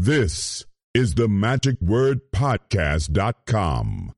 This is the MagicWordPodcast.com.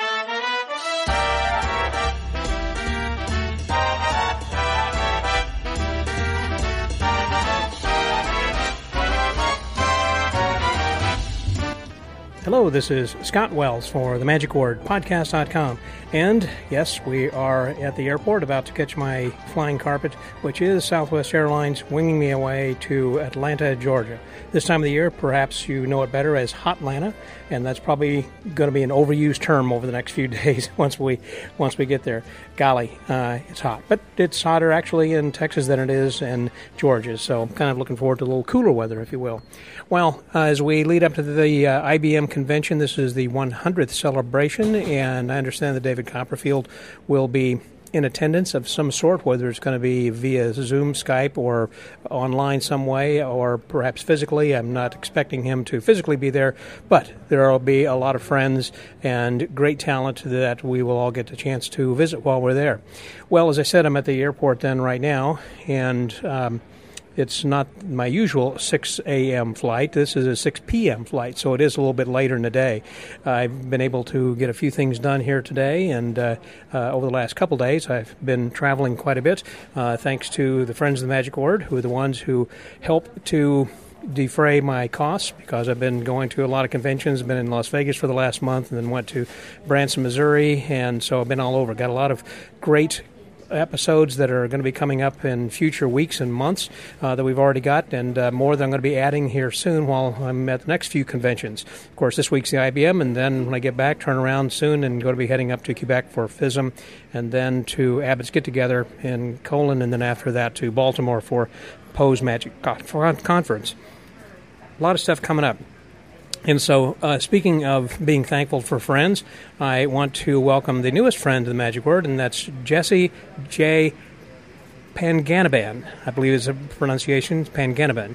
Hello, this is Scott Wells for the MagicWordPodcast.com. And yes, we are at the airport about to catch my flying carpet, which is Southwest Airlines winging me away to Atlanta, Georgia. This time of the year, perhaps you know it better as Hotlanta, and that's probably going to be an overused term over the next few days once we get there. Golly, it's hot. But it's hotter actually in Texas than it is in Georgia, so I'm kind of looking forward to a little cooler weather, if you will. Well, as we lead up to the IBM convention, this is the 100th celebration, and I understand that David Copperfield will be in attendance of some sort, whether it's going to be via Zoom, Skype, or online some way, or perhaps physically. I'm not expecting him to physically be there, but there will be a lot of friends and great talent that we will all get a chance to visit while we're there. Well, as I said, I'm at the airport then right now, and it's not my usual 6 a.m. flight. This is a 6 p.m. flight, so it is a little bit later in the day. I've been able to get a few things done here today, and over the last couple days, I've been traveling quite a bit, thanks to the Friends of the Magic Word, who are the ones who help to defray my costs, because I've been going to a lot of conventions. I've been in Las Vegas for the last month, and then went to Branson, Missouri, and so I've been all over. Got a lot of great episodes that are going to be coming up in future weeks and months that we've already got, and more that I'm going to be adding here soon while I'm at the next few conventions. Of course, this week's the IBM, and then when I get back, turn around soon and going to be heading up to Quebec for FISM, and then to Abbott's Get-Together in Colon, and then after that to Baltimore for Poe's Magic Conference. A lot of stuff coming up. And so, speaking of being thankful for friends, I want to welcome the newest friend of the Magic Word, and that's Jesse J. Panganaban. I believe is the pronunciation, Panganaban.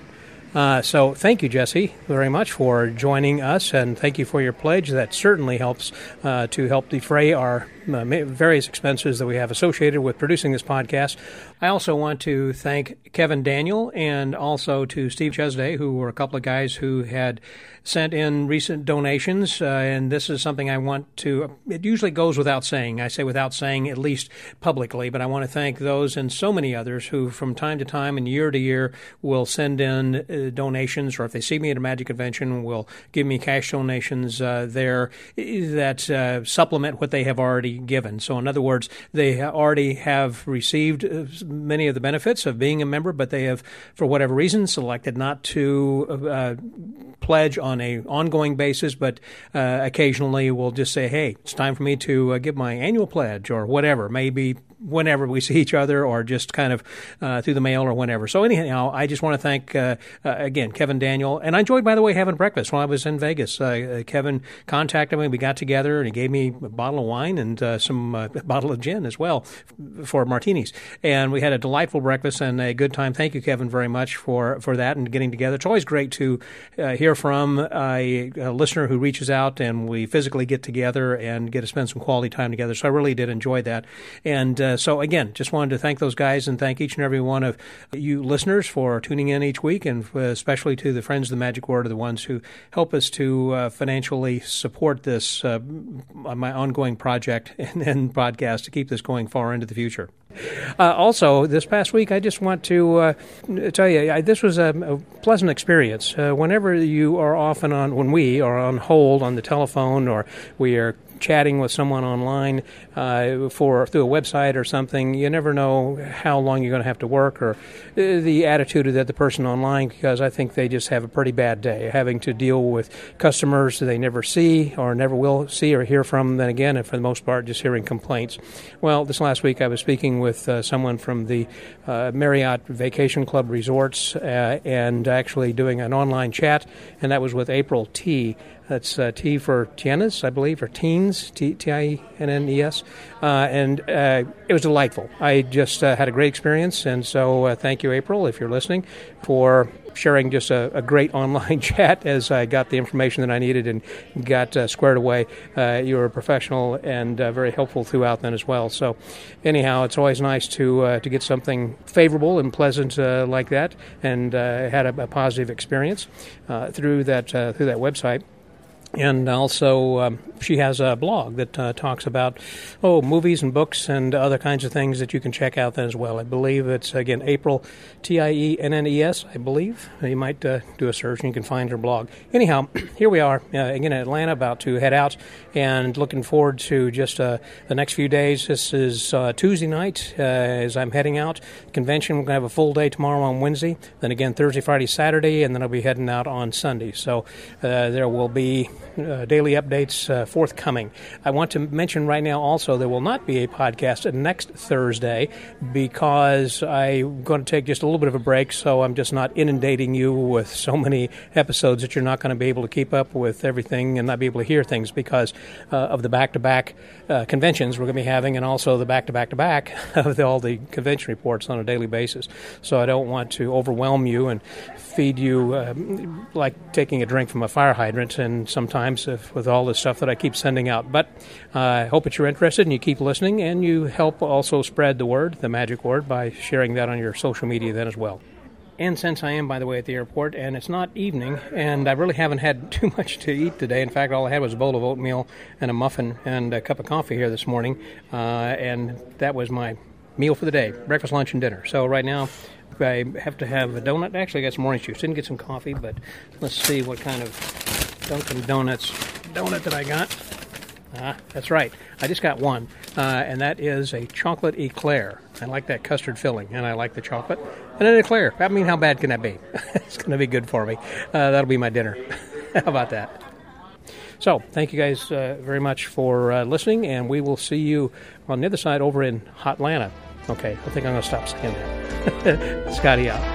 So thank you, Jesse, very much for joining us, and thank you for your pledge. That certainly helps to help defray our various expenses that we have associated with producing this podcast. I also want to thank Kevin Daniel and also to Steve Chesday, who were a couple of guys who had sent in recent donations, and this is something I want to, it usually goes without saying. I say without saying, at least publicly, but I want to thank those and so many others who from time to time and year to year will send in donations, or if they see me at a Magic convention, will give me cash donations there that supplement what they have already given. So in other words, they already have received many of the benefits of being a member, but they have, for whatever reason, selected not to pledge on an ongoing basis, but occasionally will just say, hey, it's time for me to give my annual pledge, or whatever, maybe whenever we see each other, or just kind of through the mail or whenever. So anyhow, I just want to thank, again, Kevin Daniel. And I enjoyed, by the way, having breakfast while I was in Vegas. Kevin contacted me. We got together, and he gave me a bottle of wine and some bottle of gin as well for martinis. And we had a delightful breakfast and a good time. Thank you, Kevin, very much for that and getting together. It's always great to hear from a listener who reaches out, and we physically get together and get to spend some quality time together. So I really did enjoy that. And so, again, just wanted to thank those guys and thank each and every one of you listeners for tuning in each week, and especially to the Friends of the Magic Word, are the ones who help us to financially support this, my ongoing project and podcast to keep this going far into the future. Also, this past week, I just want to tell you, this was a pleasant experience. Whenever you are when we are on hold on the telephone, or we are chatting with someone online through a website or something, you never know how long you're going to have to work, or the attitude of the person online, because I think they just have a pretty bad day having to deal with customers that they never see or never will see or hear from. Then again, and for the most part, just hearing complaints. Well, this last week I was speaking with someone from the Marriott Vacation Club Resorts and actually doing an online chat, and that was with April T. That's T for Tienes, I believe, or Teens. Tiennes, Tiennes, and it was delightful. I just had a great experience, and so thank you, April, if you're listening, for sharing just a great online chat as I got the information that I needed and got squared away. You were a professional and very helpful throughout then as well. So anyhow, it's always nice to get something favorable and pleasant like that, and had a positive experience through that website. And also, she has a blog that talks about, movies and books and other kinds of things that you can check out then as well. I believe it's, again, April, Tiennes, I believe. You might do a search and you can find her blog. Anyhow, here we are, again, in Atlanta, about to head out and looking forward to just the next few days. This is Tuesday night as I'm heading out. Convention, we're going to have a full day tomorrow on Wednesday. Then again, Thursday, Friday, Saturday, and then I'll be heading out on Sunday. So there will be daily updates forthcoming. I want to mention right now also there will not be a podcast next Thursday because I'm going to take just a little bit of a break, so I'm just not inundating you with so many episodes that you're not going to be able to keep up with everything and not be able to hear things because of the back-to-back conventions we're going to be having, and also the back-to-back-to-back of all the convention reports on a daily basis. So I don't want to overwhelm you and feed you like taking a drink from a fire hydrant, and sometimes with all the stuff that I keep sending out. But I hope that you're interested and you keep listening, and you help also spread the word, the magic word, by sharing that on your social media then as well. And since I am, by the way, at the airport, and it's not evening, and I really haven't had too much to eat today. In fact, all I had was a bowl of oatmeal and a muffin and a cup of coffee here this morning, and that was my meal for the day, breakfast, lunch, and dinner. So right now, I have to have a donut. Actually, I got some orange juice. Didn't get some coffee, but let's see what kind of Dunkin' Donuts donut that I got. That's right. I just got one, and that is a chocolate eclair. I like that custard filling, and I like the chocolate. And an eclair. I mean, how bad can that be? It's going to be good for me. That'll be my dinner. How about that? So, thank you guys very much for listening, and we will see you on the other side over in Hotlanta. Okay, I think I'm going to stop saying that. Scotty out.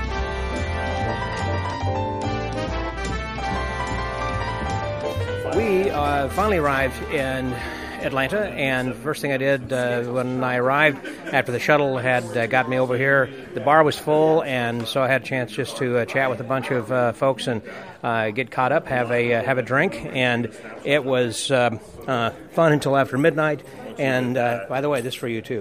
We finally arrived in Atlanta, and first thing I did when I arrived after the shuttle had got me over here, the bar was full, and so I had a chance just to chat with a bunch of folks and get caught up, have a drink, and it was fun until after midnight. And by the way, this is for you too.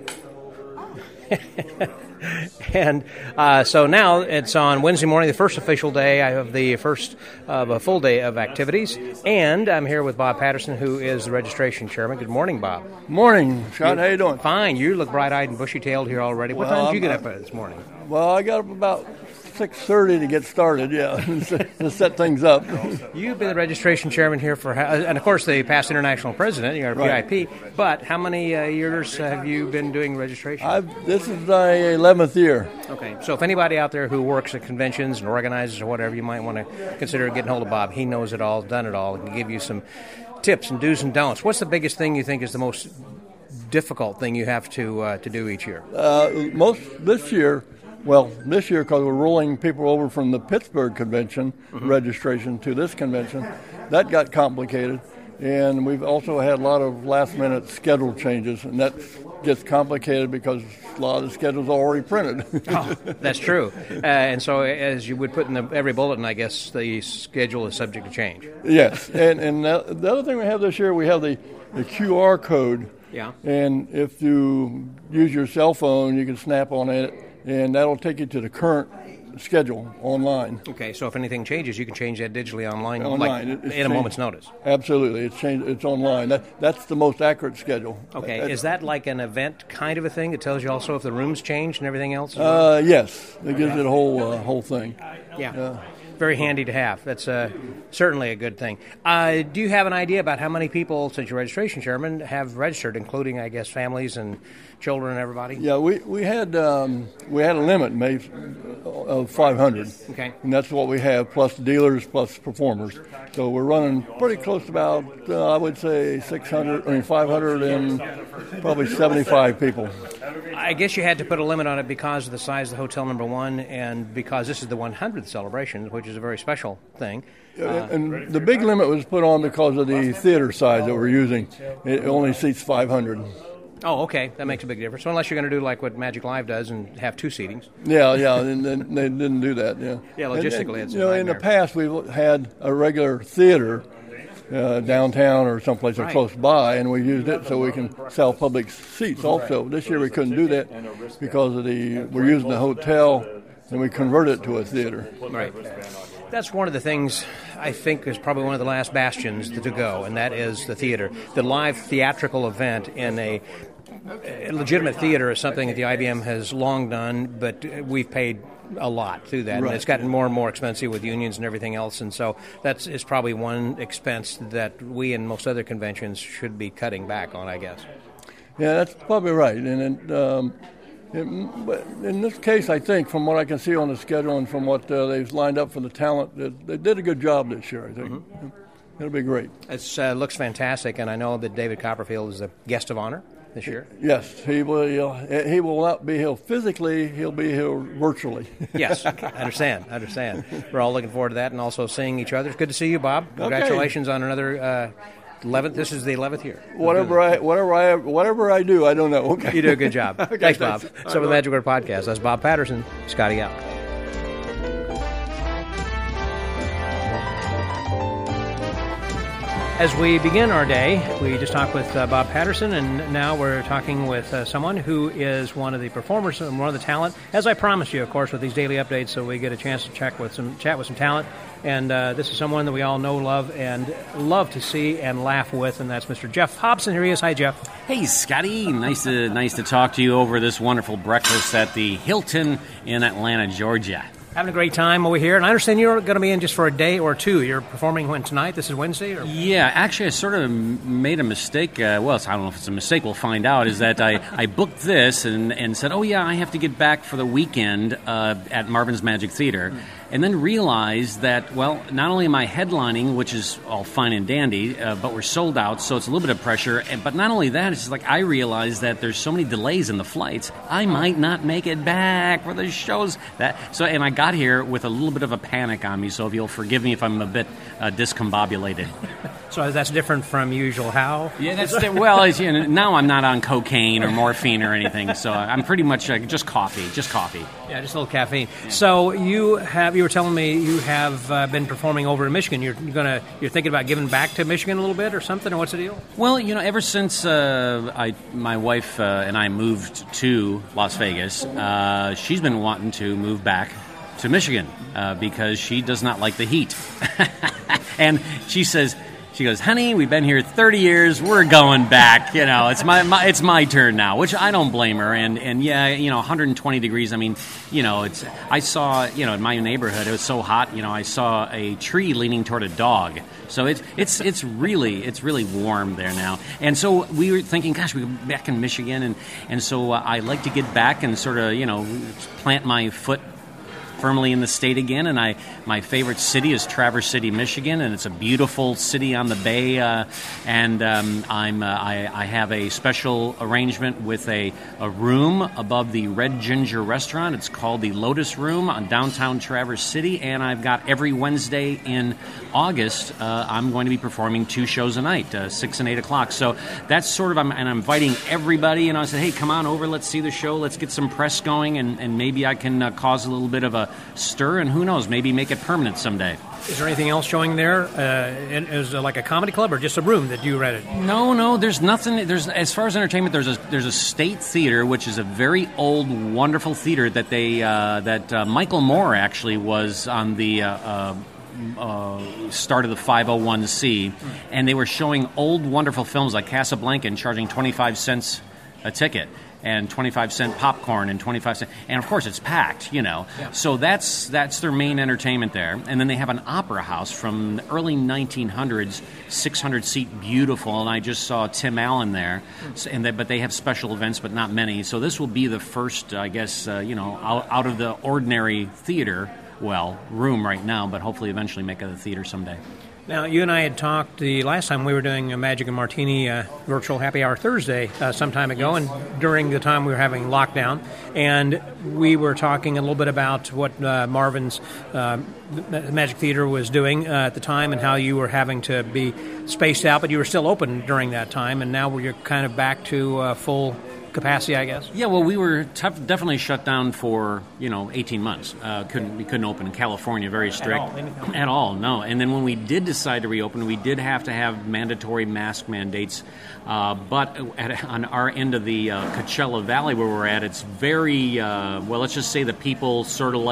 And so now it's on Wednesday morning, the first official day. I have the first of a full day of activities. And I'm here with Bob Patterson, who is the registration chairman. Good morning, Bob. Morning, Scott. How you doing? Fine. You look bright-eyed and bushy-tailed here already. What time did you get up this morning? Well, I got up about 6:30 to get started, to set things up. You've been the registration chairman here for, and of course the past international president, you're a right. PIP, but how many years have you been doing registration? This is my 11th year. Okay, so if anybody out there who works at conventions and organizes or whatever, you might want to consider getting hold of Bob. He knows it all, done it all, and can give you some tips and do's and don'ts. What's the biggest thing you think is the most difficult thing you have to do each year? This year, because we're rolling people over from the Pittsburgh convention registration to this convention, that got complicated. And we've also had a lot of last-minute schedule changes, and that gets complicated because a lot of the schedules are already printed. Oh, that's true. And so as you would put in every bulletin, I guess the schedule is subject to change. Yes. And the other thing we have this year, we have the QR code. Yeah. And if you use your cell phone, you can snap on it, and that'll take you to the current schedule online. Okay, so if anything changes, you can change that digitally online. It's in a moment's notice. Absolutely, it's online. That's the most accurate schedule. Okay, is that like an event kind of a thing? It tells you also if the room's changed and everything else? Yes, it gives you the whole thing. Yeah. Very handy to have. That's certainly a good thing. Do you have an idea about how many people, since you're registration chairman, have registered, including, I guess, families and children and everybody? Yeah, we had a limit made of 500. Okay. And that's what we have, plus dealers, plus performers. So we're running pretty close to about, I would say, 500 and probably 75 people. I guess you had to put a limit on it because of the size of the hotel, number one, and because this is the 100th celebration, which is a very special thing. And the big limit was put on because of the theater size that we're using. It only seats 500. Oh, okay. That makes a big difference. So unless you're going to do like what Magic Live does and have 2 seatings. Yeah, and they didn't do that. Yeah. Yeah, logistically, it's a in the nightmare. past we've had a regular theater downtown or someplace Right. close by, and we used it so we can sell public seats. Also, this year we couldn't do that because of we're using the hotel, and we converted it to a theater. Right. That's one of the things I think is probably one of the last bastions to go, and that is the theater. The live theatrical event in a legitimate theater is something that the IBM has long done, but we've paid a lot through that. Right. And it's gotten more and more expensive with unions and everything else, and so that is probably one expense that we and most other conventions should be cutting back on, I guess. Yeah, that's probably right. And but in this case, I think, from what I can see on the schedule and from what they've lined up for the talent, they did a good job this year, I think. Mm-hmm. It'll be great. It looks fantastic, and I know that David Copperfield is a guest of honor this year. Yes, he will not be here physically. He'll be here virtually. Yes, I understand. We're all looking forward to that and also seeing each other. It's good to see you, Bob. Congratulations on another 11th. This is the 11th year. Whatever I do, I don't know. Okay. You do a good job. Okay, Thanks, Bob. thanks. So, the Magic Word Podcast. That's Bob Patterson. Scotty out. As we begin our day, we just talked with Bob Patterson, and now we're talking with someone who is one of the performers and one of the talent. As I promised you, of course, with these daily updates, so we get a chance to chat with some talent. And this is someone that we all know, love, and love to see and laugh with, and that's Mr. Jeff Hobson. Here he is. Hi, Jeff. Hey, Scotty. Nice to talk to you over this wonderful breakfast at the Hilton in Atlanta, Georgia. Having a great time over here, and I understand you're going to be in just for a day or two. You're performing when tonight? This is Wednesday? Or? Yeah, actually, I sort of made a mistake. I don't know if it's a mistake. We'll find out. Is that I booked this and said, oh, yeah, I have to get back for the weekend at Marvin's Magic Theater. And then realized that, well, not only am I headlining, which is all fine and dandy, but we're sold out, so it's a little bit of pressure. But not only that, it's just like I realized that there's so many delays in the flights, I might not make it back for the shows. And I got here with a little bit of a panic on me, so if you'll forgive me if I'm a bit discombobulated. So that's different from usual. How? Yeah, now I'm not on cocaine or morphine or anything, so I'm pretty much just coffee. Yeah, just a little caffeine. Yeah. So you were telling me you have been performing over in Michigan. You're thinking about giving back to Michigan a little bit or something, or what's the deal? Well, ever since my wife and I moved to Las Vegas, she's been wanting to move back to Michigan because she does not like the heat. And she goes, honey, we've been here 30 years. We're going back. It's my turn now, which I don't blame her. And yeah, 120 degrees. I mean, I saw, in my neighborhood, it was so hot. I saw a tree leaning toward a dog. So it's really warm there now. And so we were thinking, gosh, we're back in Michigan, and so I like to get back and sort of plant my foot firmly in the state again, and my favorite city is Traverse City, Michigan, and it's a beautiful city on the bay. I have a special arrangement with a room above the Red Ginger restaurant. It's called the Lotus Room on downtown Traverse City, and I've got every Wednesday in August. I'm going to be performing 2 shows a night, 6 and 8 o'clock. So that's sort of, I'm inviting everybody, and I said, hey, come on over, let's see the show, let's get some press going, and maybe I can cause a little bit of a stir, and who knows, maybe make it permanent someday. Is there anything else showing there? Is it like a comedy club or just a room that you rented? No, there's nothing. As far as entertainment, there's a State Theater, which is a very old, wonderful theater that Michael Moore actually was on the start of the 501c, and they were showing old, wonderful films like Casablanca and charging 25 cents a ticket. And 25-cent popcorn and 25 cents, and of course it's packed, Yeah. So that's their main entertainment there. And then they have an opera house from the early 1900s, 600-seat, beautiful. And I just saw Tim Allen there. But they have special events, but not many. So this will be the first, I guess, out of the ordinary theater room right now, but hopefully eventually make it a theater someday. Now, you and I had talked the last time we were doing a Magic and Martini virtual happy hour Thursday some time ago, and during the time we were having lockdown, and we were talking a little bit about what Marvin's Magic Theater was doing at the time and how you were having to be spaced out, but you were still open during that time, and now you're kind of back to full capacity, I guess. Yeah, well, we were definitely shut down for 18 months. We couldn't open in California, very strict at all. No, and then when we did decide to reopen, we did have to have mandatory mask mandates. But on our end of the Coachella Valley where we're at, it's very let's just say that people sort of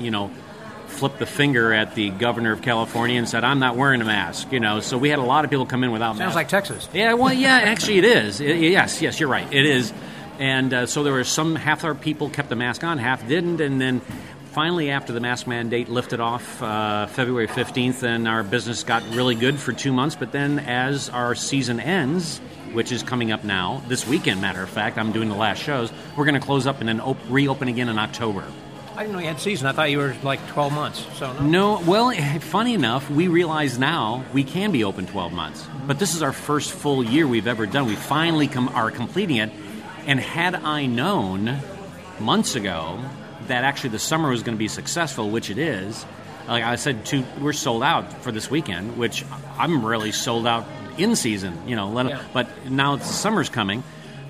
flipped the finger at the governor of California and said, "I'm not wearing a mask." So we had a lot of people come in without masks. Sounds like Texas. Yeah, well, yeah, actually it is. Yes, you're right. It is. And so there were half our people kept the mask on, half didn't, and then finally after the mask mandate lifted off February 15th, and our business got really good for 2 months, but then as our season ends, which is coming up now, this weekend, matter of fact, I'm doing the last shows, we're going to close up and then reopen again in October. I didn't know you had season. I thought you were like 12 months. So no. Well, funny enough, we realize now we can be open 12 months. But this is our first full year we've ever done. We finally are completing it. And had I known months ago that actually the summer was going to be successful, which it is, like I said, we're sold out for this weekend, which I'm really sold out in season, but now the summer's coming.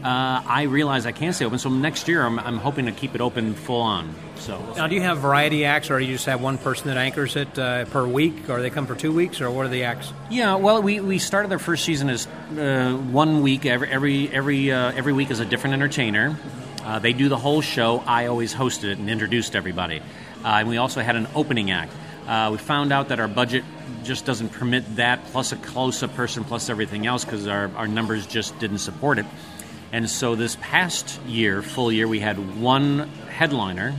I realize I can't stay open, so next year I'm hoping to keep it open full on. So now, do you have variety acts, or do you just have one person that anchors it per week, or they come for 2 weeks, or what are the acts? Yeah, well, we started our first season as 1 week. Every week is a different entertainer. They do the whole show. I always hosted it and introduced everybody. And we also had an opening act. We found out that our budget just doesn't permit that, plus a close-up person, plus everything else, because our numbers just didn't support it. And so this past year, full year, we had one headliner,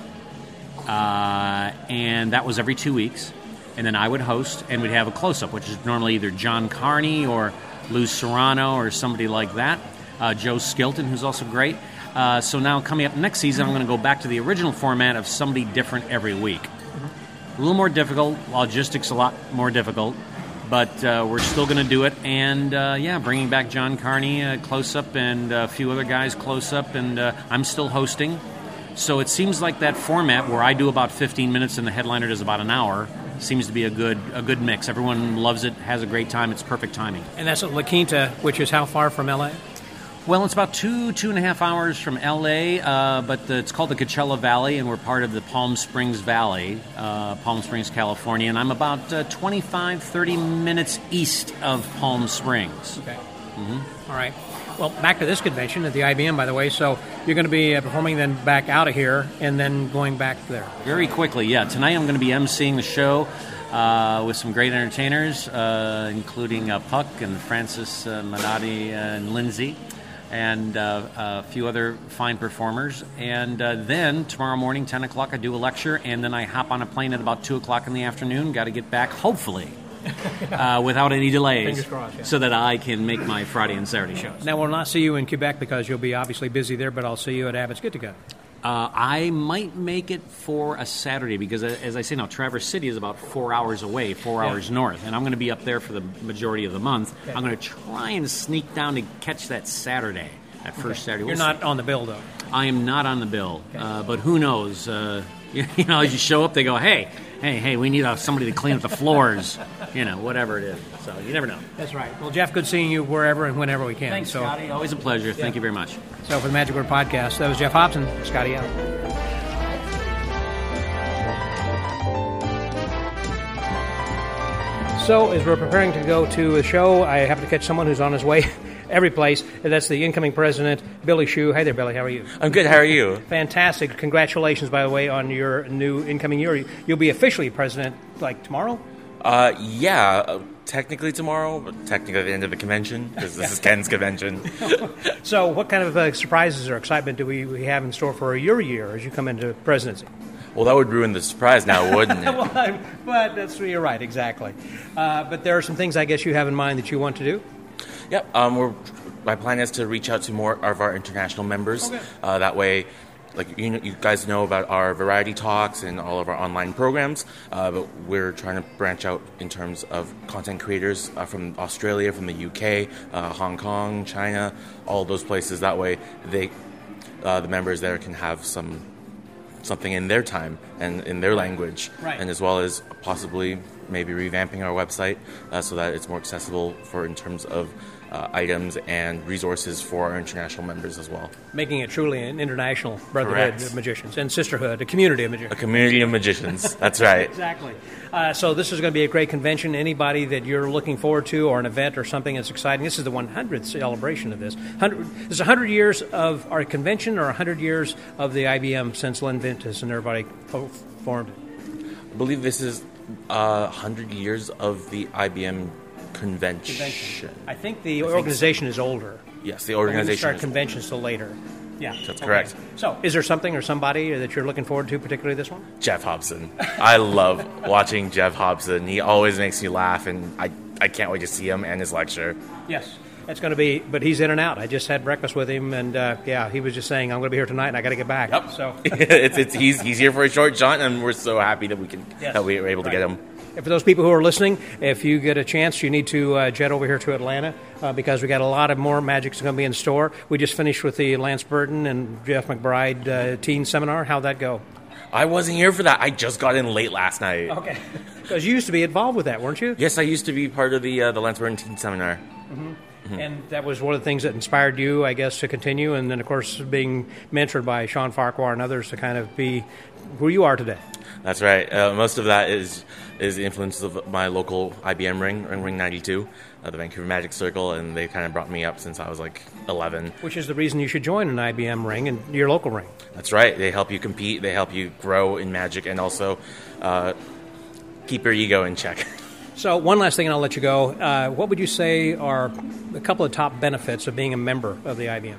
and that was every 2 weeks. And then I would host, and we'd have a close-up, which is normally either John Carney or Lou Serrano or somebody like that. Joe Skilton, who's also great. So now coming up next season, I'm going to go back to the original format of somebody different every week. A little more difficult, logistics a lot more difficult, but we're still going to do it. And, bringing back John Carney close-up and a few other guys close-up, and I'm still hosting. So it seems like that format where I do about 15 minutes and the headliner does about an hour seems to be a good mix. Everyone loves it, has a great time. It's perfect timing. And that's at La Quinta, which is how far from L.A.? Well, it's about 2.5 hours from L.A., but it's called the Coachella Valley, and we're part of the Palm Springs Valley, Palm Springs, California, and I'm about 25-30 minutes east of Palm Springs. Okay. Mm-hmm. All right. Well, back to this convention at the IBM, by the way, so you're going to be performing then back out of here and then going back there. Very quickly, yeah. Tonight I'm going to be emceeing the show with some great entertainers, including Puck and Francis Menotti and Lindsay, and a few other fine performers. And then tomorrow morning, 10 o'clock, I do a lecture, and then I hop on a plane at about 2 o'clock in the afternoon. Got to get back, hopefully, without any delays, fingers crossed, yeah, so that I can make my Friday and Saturday shows. Now, we'll not see you in Quebec because you'll be obviously busy there, but I'll see you at Abbott's Get Together. I might make it for a Saturday because, as I say now, Traverse City is about 4 hours away, 4 hours north, and I'm going to be up there for the majority of the month. Okay. I'm going to try and sneak down to catch that Saturday, that first Saturday. You're not on the bill, though. I am not on the bill, but who knows? As you show up, they go, hey, we need somebody to clean up the floors, whatever it is. So you never know. That's right. Well, Jeff, good seeing you wherever and whenever we can. Thanks, Scotty. Always a pleasure. Yeah. Thank you very much. So for the Magic Word Podcast, that was Jeff Hobson. Scotty out. So as we're preparing to go to a show, I happen to catch someone who's on his way every place. That's the incoming president, Billy Hsu. Hi there, Billy. How are you? I'm good. How are you? Fantastic. Congratulations, by the way, on your new incoming year. You'll be officially president, tomorrow? Technically tomorrow, but technically at the end of the convention, because this is Ken's convention. So what kind of surprises or excitement do we have in store for your year as you come into presidency? Well, that would ruin the surprise now, wouldn't it? But you're right, exactly. But there are some things I guess you have in mind that you want to do? Yep. My plan is to reach out to more of our international members. Okay. That way, like you guys know about our variety talks and all of our online programs, but we're trying to branch out in terms of content creators from Australia, from the UK, Hong Kong, China, all those places. That way, the members there can have something in their time and in their language, right. And as well as possibly maybe revamping our website so that it's more accessible in terms of items and resources for our international members as well. Making it truly an international brotherhood Correct. of magicians and sisterhood, a community of magicians. A community of magicians. That's right. Exactly. So this is going to be a great convention. Anybody that you're looking forward to, or an event or something that's exciting. This is the 100th celebration of this. This is 100 years of our convention, or 100 years of the IBM since Len Ventus and everybody formed it. I believe this is 100 years of the IBM convention. I think the organization is older. Yes, the organization. We start is conventions till later. Yeah, that's correct. So, is there something or somebody that you're looking forward to, particularly this one? Jeff Hobson. I love watching Jeff Hobson. He always makes me laugh, and I can't wait to see him and his lecture. Yes. It's going to be, but he's in and out. I just had breakfast with him, and he was just saying, I'm going to be here tonight, and I got to get back. Yep. So he's here for a short jaunt, and we're so happy that we were able to get him. And for those people who are listening, if you get a chance, you need to jet over here to Atlanta because we got a lot of more magics going to be in store. We just finished with the Lance Burton and Jeff McBride teen seminar. How'd that go? I wasn't here for that. I just got in late last night. Okay. Because you used to be involved with that, weren't you? Yes, I used to be part of the Lance Burton teen seminar. Mm-hmm. Mm-hmm. And that was one of the things that inspired you, I guess, to continue. And then, of course, being mentored by Sean Farquhar and others to kind of be who you are today. That's right. Most of that is the influence of my local IBM Ring 92, the Vancouver Magic Circle, and they kind of brought me up since I was like 11. Which is the reason you should join an IBM ring and your local ring. That's right. They help you compete, they help you grow in magic, and also keep your ego in check. So one last thing, and I'll let you go. What would you say are a couple of top benefits of being a member of the IBM?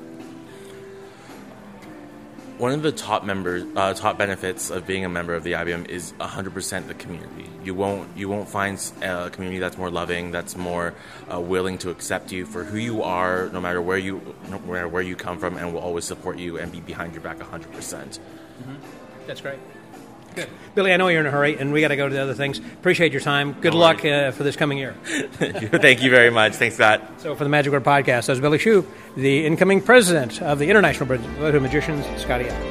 One of the top benefits of being a member of the IBM is 100% the community. You won't find a community that's more loving, that's more willing to accept you for who you are, no matter where you come from, and will always support you and be behind your back 100%. Mm-hmm. That's great. Good. Billy, I know you're in a hurry, and we got to go to the other things. Appreciate your time. Good luck for this coming year. Thank you very much. Thanks, Scott. So for the Magic Word Podcast, that was Billy Shoup, the incoming president of the International Brotherhood of Magicians, Scotty Allen.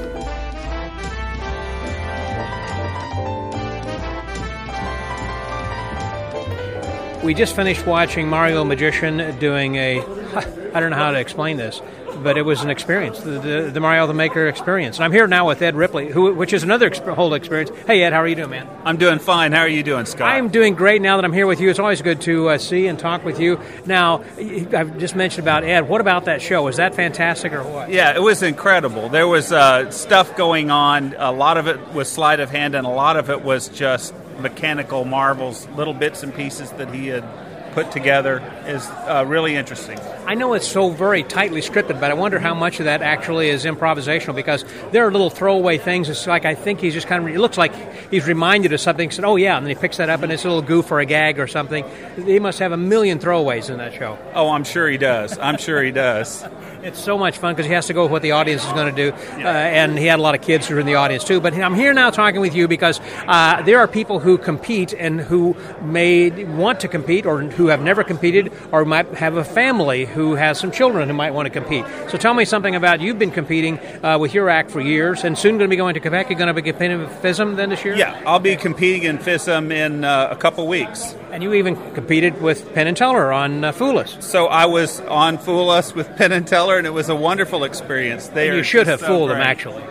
We just finished watching Mario Magician doing I don't know how to explain this, but it was an experience, the Mario the Maker experience. And I'm here now with Ed Ripley, which is another whole experience. Hey, Ed, how are you doing, man? I'm doing fine. How are you doing, Scott? I'm doing great now that I'm here with you. It's always good to see and talk with you. Now, I've just mentioned about Ed. What about that show? Was that fantastic or what? Yeah, it was incredible. There was stuff going on. A lot of it was sleight of hand, and a lot of it was just mechanical marvels, little bits and pieces that he had put together. Is really interesting. I know it's so very tightly scripted, but I wonder how much of that actually is improvisational, because there are little throwaway things. It's like, I think he's just kind of, it looks like he's reminded of something, said, oh yeah, and then he picks that up and it's a little goof or a gag or something. He must have a million throwaways in that show. Oh, I'm sure he does. It's so much fun because he has to go with what the audience is going to do, and he had a lot of kids who were in the audience too. But I'm here now talking with you because there are people who compete and who may want to compete, or who have never competed, or might have a family who has some children who might want to compete. So tell me something about, you've been competing with your act for years, and soon going to be going to Quebec. You're going to be competing with FISM then this year? Yeah, I'll be competing in FISM in a couple weeks. And you even competed with Penn and Teller on Fool Us. So I was on Fool Us with Penn and Teller, and it was a wonderful experience. You should have fooled them, actually.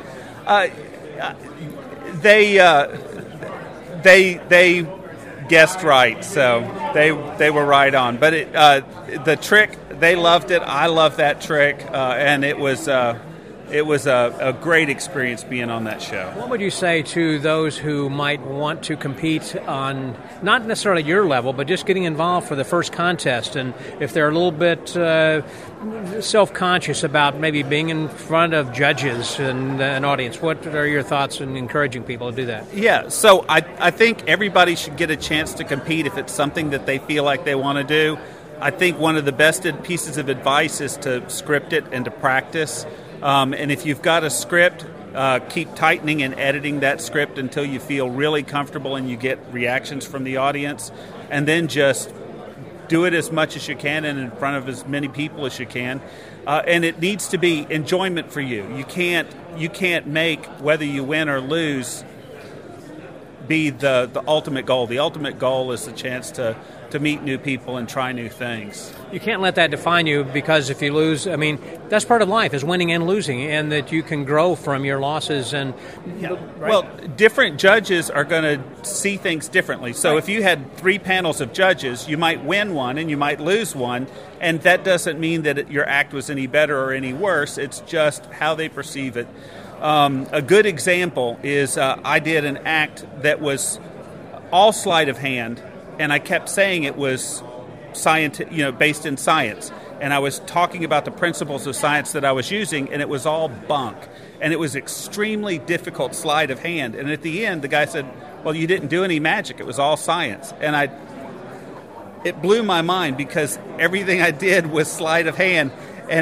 They guessed right, so they were right on. But the trick, they loved it. I loved that trick, and it was a great experience being on that show. What would you say to those who might want to compete on, not necessarily your level, but just getting involved for the first contest, and if they're a little bit self-conscious about maybe being in front of judges and an audience? What are your thoughts in encouraging people to do that? Yeah, so I think everybody should get a chance to compete if it's something that they feel like they want to do. I think one of the best pieces of advice is to script it and to practice. And if you've got a script, keep tightening and editing that script until you feel really comfortable and you get reactions from the audience. And then just do it as much as you can and in front of as many people as you can. And it needs to be enjoyment for you. You can't make whether you win or lose be the ultimate goal. The ultimate goal is the chance to meet new people and try new things. You can't let that define you, because if you lose, I mean, that's part of life, is winning and losing, and that you can grow from your losses. And right? Well, different judges are going to see things differently. So if you had 3 panels of judges, you might win one and you might lose one, and that doesn't mean that your act was any better or any worse. It's just how they perceive it. A good example is I did an act that all sleight of hand, and I kept saying it was based in science. And I was talking about the principles of science that I was using, and it was all bunk. And it was extremely difficult sleight of hand. And at the end, the guy said, well, you didn't do any magic. It was all science. And it blew my mind, because everything I did was sleight of hand. And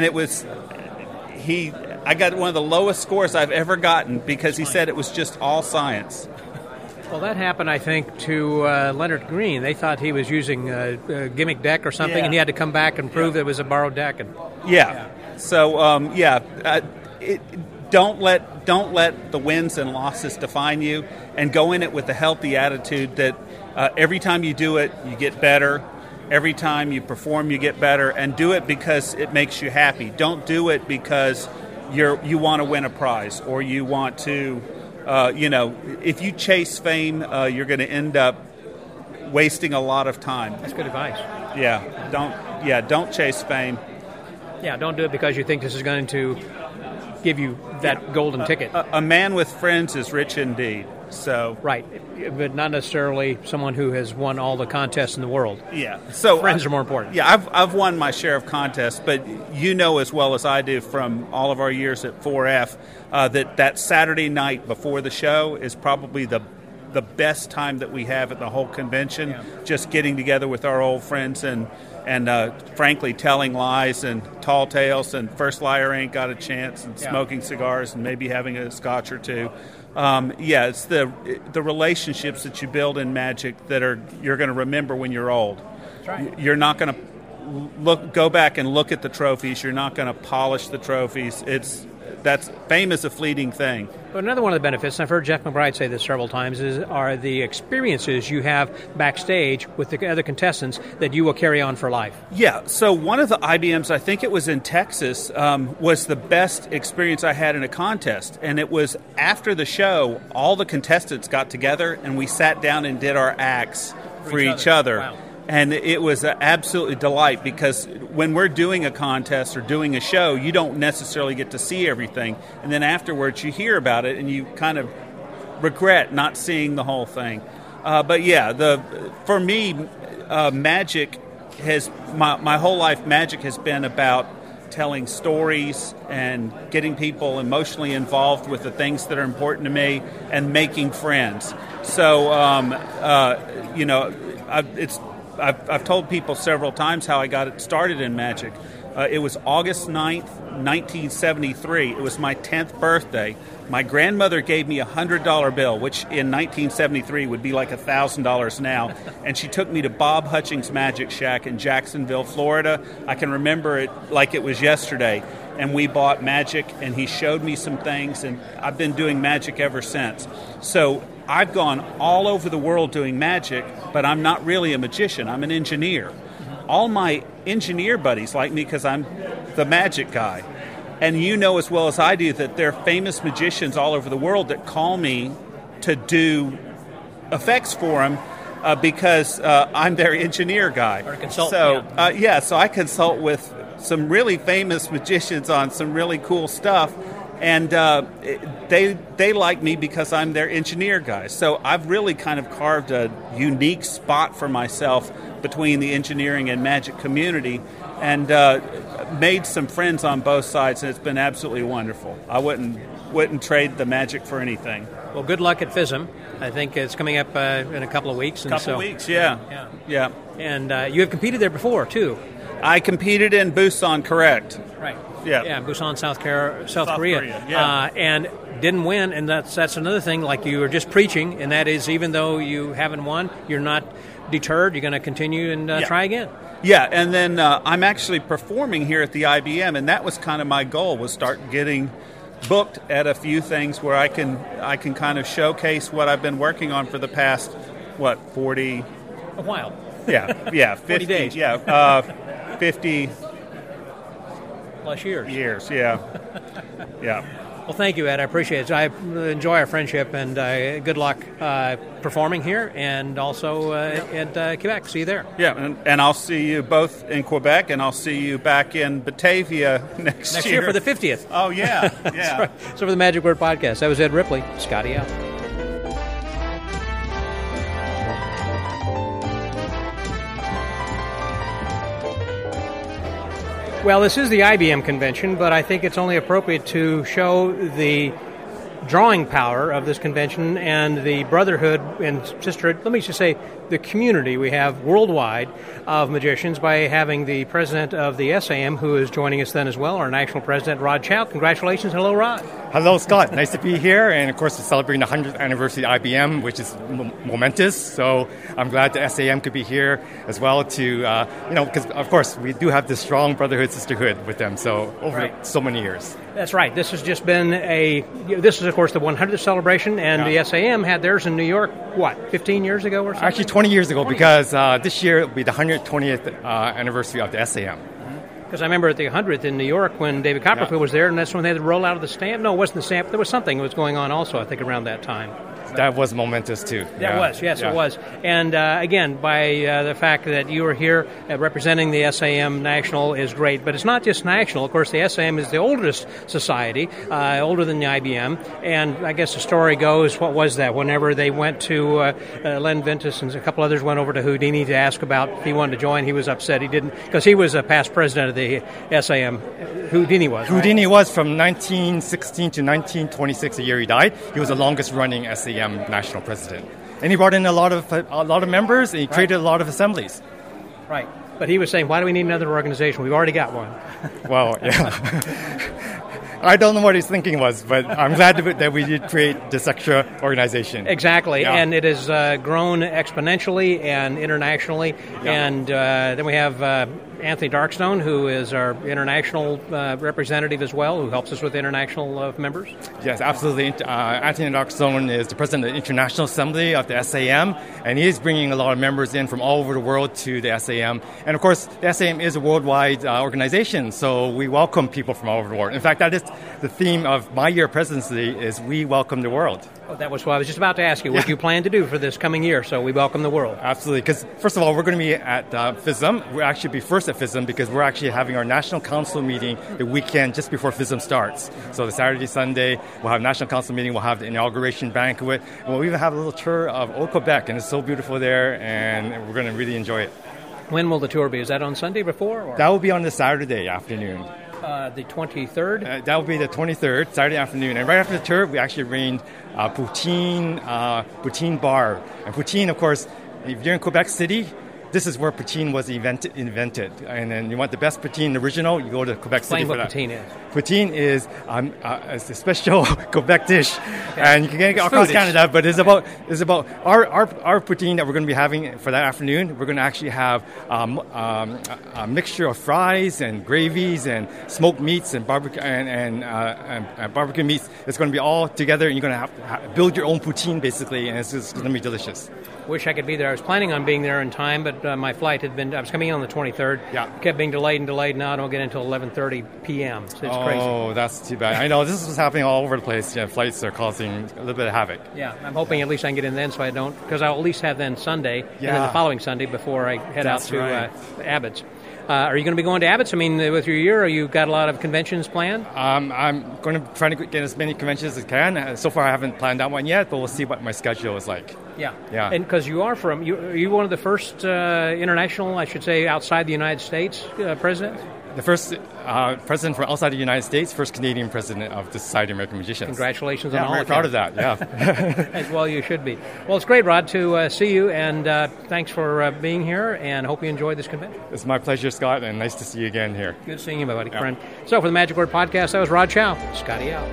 I got one of the lowest scores I've ever gotten, because he said it was just all science. Well, that happened, I think, to Leonard Green. They thought he was using a gimmick deck or something, and he had to come back and prove that it was a borrowed deck. So, don't let the wins and losses define you, and go in it with a healthy attitude that every time you do it, you get better. Every time you perform, you get better, and do it because it makes you happy. Don't do it because you want to win a prize, or you want to. If you chase fame, you're going to end up wasting a lot of time. That's good advice. Don't chase fame. Yeah, don't do it because you think this is going to give you that golden ticket. A man with friends is rich indeed. So right, but not necessarily someone who has won all the contests in the world. Yeah, so friends are more important. Yeah, I've won my share of contests, but you know as well as I do from all of our years at 4F that Saturday night before the show is probably the best time that we have at the whole convention. Yeah. Just getting together with our old friends and frankly telling lies and tall tales and first liar ain't got a chance and smoking cigars and maybe having a scotch or two. It's the relationships that you build in magic that you're going to remember when you're old. That's right. You're not going to go back and look at the trophies. You're not going to polish the trophies. Fame is a fleeting thing. But another one of the benefits, and I've heard Jeff McBride say this several times, are the experiences you have backstage with the other contestants that you will carry on for life. Yeah, so one of the IBMs, I think it was in Texas, was the best experience I had in a contest. And it was after the show, all the contestants got together and we sat down and did our acts for each other. Wow. And it was an absolute delight, because when we're doing a contest or doing a show, you don't necessarily get to see everything. And then afterwards you hear about it and you kind of regret not seeing the whole thing. For me, magic has, my whole life, magic has been about telling stories and getting people emotionally involved with the things that are important to me and making friends. So, I've told people several times how I got it started in magic. It was August 9th, 1973. It was my 10th birthday. My grandmother gave me a $100 bill, which in 1973 would be like $1,000 now, and she took me to Bob Hutchings' Magic Shack in Jacksonville, Florida. I can remember it like it was yesterday. And we bought magic, and he showed me some things, and I've been doing magic ever since. So I've gone all over the world doing magic, but I'm not really a magician. I'm an engineer. All my engineer buddies like me because I'm the magic guy. And you know as well as I do that there are famous magicians all over the world that call me to do effects for them because I'm their engineer guy. Or a consultant. So, so I consult with some really famous magicians on some really cool stuff. And they like me because I'm their engineer guy. So I've really kind of carved a unique spot for myself between the engineering and magic community, and made some friends on both sides, and it's been absolutely wonderful. I wouldn't wouldn't trade the Magic for anything. Well, good luck at FISM. I think it's coming up in a couple of weeks. Yeah. And you have competed there before, too. I competed in Busan, correct. Right. Yeah, Busan, South Korea. Yeah. And didn't win, and that's another thing, like you were just preaching, and that is even though you haven't won, you're not deterred. You're going to continue and try again. Yeah, and then I'm actually performing here at the IBM, and that was kind of my goal, was start getting booked at a few things where I can kind of showcase what I've been working on for the past 40 a while. Yeah, 50 40 days. 50 plus years. Yeah. Well, thank you, Ed. I appreciate it. I enjoy our friendship, and good luck performing here and also at Quebec. See you there. Yeah, and I'll see you both in Quebec, and I'll see you back in Batavia next year for the 50th. Oh, yeah. Right. So for the Magic Word Podcast, that was Ed Ripley. Scotty out. Well, this is the IBM convention, but I think it's only appropriate to show the drawing power of this convention and the brotherhood and sisterhood, let me just say the community we have worldwide of magicians by having the president of the SAM, who is joining us then as well, our national president, Rod Chow. Congratulations. Hello, Rod. Hello, Scott. Nice to be here. And, of course, we're celebrating the 100th anniversary of IBM, which is momentous. So I'm glad the SAM could be here as well to, because, of course, we do have this strong brotherhood, sisterhood with them. So over so many years. That's right. This has just been this is, of course, the 100th celebration, and the SAM had theirs in New York, 15 years ago or something? Actually, 20 years ago, because this year will be the 120th anniversary of the SAM. Because I remember at the 100th in New York when David Copperfield was there, and that's when they had to roll out of the stamp. No, it wasn't the stamp. There was something that was going on also, I think, around that time. That was momentous, too. That was, yes, it was. And, again, by the fact that you are here representing the SAM National is great. But it's not just national. Of course, the SAM is the oldest society, older than the IBM. And I guess the story goes, what was that? Whenever they went to Len Ventus and a couple others went over to Houdini to ask about if he wanted to join, he was upset he didn't, because he was a past president of the SAM. Houdini was, Houdini was from 1916 to 1926, the year he died. He was the longest-running SAM national president, and he brought in a lot of members, and he created a lot of assemblies. Right, but he was saying, "Why do we need another organization? We've already got one." Well, yeah. I don't know what his thinking was, but I'm glad that we did create this extra organization. Exactly, and it has grown exponentially and internationally. And then we have Anthony Darkstone, who is our international representative as well, who helps us with international members. Yes, absolutely. Anthony Darkstone is the president of the International Assembly of the SAM, and he is bringing a lot of members in from all over the world to the SAM. And, of course, the SAM is a worldwide organization, so we welcome people from all over the world. In fact, that is the theme of my year presidency, is we welcome the world. Oh, that was what I was just about to ask you. What do you plan to do for this coming year? So we welcome the world. Absolutely, because first of all, we're going to be at FISM. We'll actually be first at FISM because we're actually having our National Council meeting the weekend just before FISM starts. So the Saturday, Sunday, we'll have National Council meeting. We'll have the inauguration banquet. We'll even have a little tour of Old Quebec, and it's so beautiful there, and we're going to really enjoy it. When will the tour be? Is that on Sunday before? Or? That will be on the Saturday afternoon. The 23rd? That will be the 23rd, Saturday afternoon. And right after the tour, we actually arranged poutine bar. And poutine, of course, if you're in Quebec City, this is where poutine was invented. And then you want the best poutine original, you go to Quebec City for that. Explain what poutine is. Poutine is a special Quebec dish, and you can get it across Canada. But it's about our poutine that we're going to be having for that afternoon. We're going to actually have a mixture of fries and gravies and smoked meats and barbecue and barbecue meats. It's going to be all together, and you're going to have to build your own poutine basically, and it's going to be delicious. Wish I could be there. I was planning on being there in time, but my flight had been. I was coming in on the 23rd. Yeah. It kept being delayed. Now I don't get until 11:30 p.m. So it's crazy. Oh, that's too bad. I know this is happening all over the place. Yeah, flights are causing a little bit of havoc. Yeah, I'm hoping at least I can get in then, so I don't, because I'll at least have then Sunday and then the following Sunday before I head out to Abbott's. Are you going to be going to Abbott's? I mean, with your year, you got a lot of conventions planned? I'm going to try to get as many conventions as I can. So far, I haven't planned out one yet, but we'll see what my schedule is like. Yeah. And because you are you're one of the first international, I should say, outside the United States presidents? the first president from outside the United States, first Canadian president of the Society of American Magicians. Congratulations Yeah, on I'm all very proud of that, yeah. As well you should be. Well, it's great, Rod, to see you, and thanks for being here, and hope you enjoyed this convention. It's my pleasure, Scott, and nice to see you again here. Good seeing you, my buddy, friend. So for the Magic Word Podcast, that was Rod Chow. Scotty out.